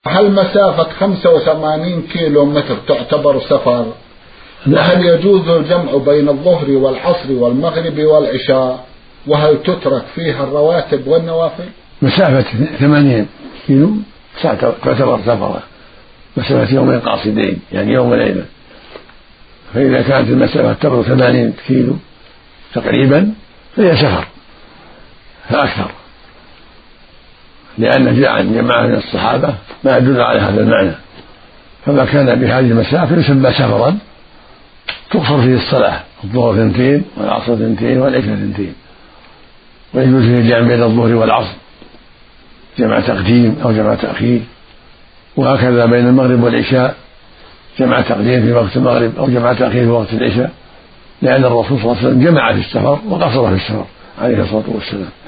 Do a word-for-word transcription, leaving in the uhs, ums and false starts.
هل مسافة خمسة وثمانين كيلو متر تعتبر سفر؟ وهل يجوز الجمع بين الظهر والعصر والمغرب والعشاء؟ وهل تترك فيها الرواتب والنوافل؟ مسافة ثمانين كيلو تعتبر سفرة، مسافة يومين قاصدين يعني يوم وليلة. فإذا كانت المسافة تبلغ ثمانين كيلو تقريبا فهي سفر فأكثر، لأن جاء عن جماعة من الصحابة ما يدل على هذا المعنى. فما كان بهذه المسافة يسمى سفرا تقصر فيه الصلاة، الظهر ثنتين والعصر ثنتين والعشاء ثنتين، ويجوز فيه الجمع بين الظهر والعصر جمع تقديم أو جمع تأخير، وهكذا بين المغرب والعشاء جمع تقديم في وقت المغرب أو جمع تأخير في وقت العشاء، لأن الرسول صلى الله عليه وسلم جمع في السفر وقصر في السفر عليه الصلاة والسلام.